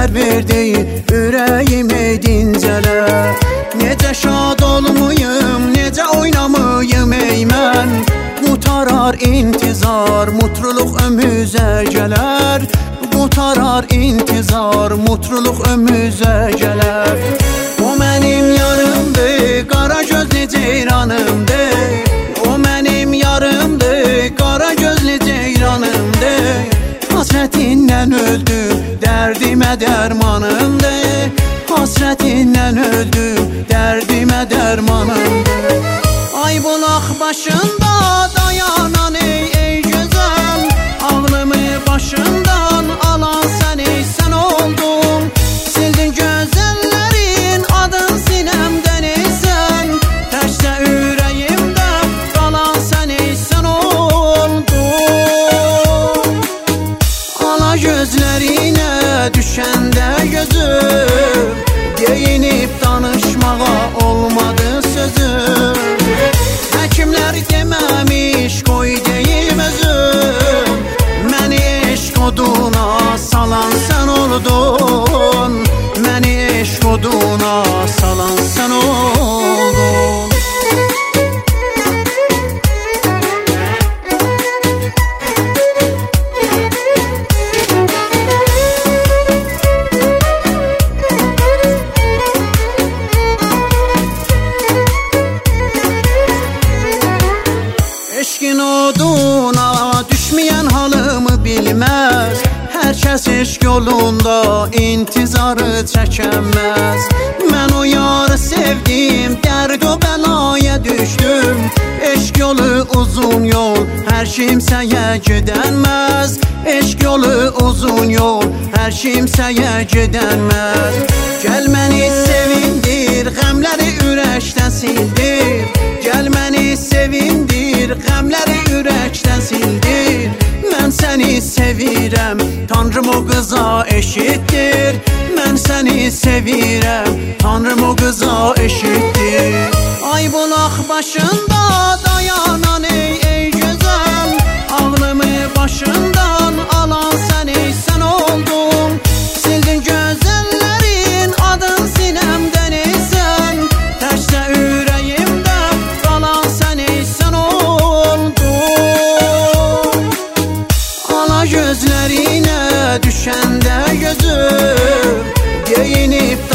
dər verdi, ürəyimi dincələr. Necə şad olmayım, necə oynamayım ey mən. Qutarar intizar, mutluluq ömrümüzə gələr. Qutarar intizar, mutluluq ömrümüzə gələr. O mənim yarımdır, qara gözlü ceyranımdır. O mənim yarımdır, qara gözlü ceyranımdır. Hasretindən öldüm, dərdimə dərmanımdır. Hasretindən öldüm, dərdimə dərmanımdır. Ay bulaq başında dayanan ey gözəl. Ağlımı başından alan sən ey sən oldun. Sildin gözəllərin adın sinəmdən ey sən. Təkcə ürəyimdə qalan sən ey sən oldun. Ala gözlərinə düşəndə gözüm, geyinib danışmağa olmadı sözüm. Həkimlər deməmiş qoy deyim özüm. Məni eşq oduna salan sən oldun. Məni eşq oduna salan sən oldun. Eşqin oduna düşməyən halımı bilməz. Hər kəs eşq yolunda intizarı çəkəməz. Mən o yarı sevdim, dərd o bəlaya düşdüm. Eşq yolu uzun yol, hər kimsəyə gedənməz. Eşq yolu uzun yol, hər kimsəyə gedənməz. Gəl məni sevindir, qəmləri ürəkdən sildir. Gəl məni sevindir, qəmləri ürəkdən sildir. Mən səni sevirəm, Tanrım o qıza eşitdir. Mən səni sevirəm, Tanrım o qıza eşitdir. Ay bulaq başında dayanan ey gözəl. Ağlımı başından alan sən ey sən oldun. Sildin gözəllərin adın sinəmdən ey sən. Təkcə ürəyimdə qalan sən ey sən oldun. Ala gözlərinə düşəndə gözüm, geyinib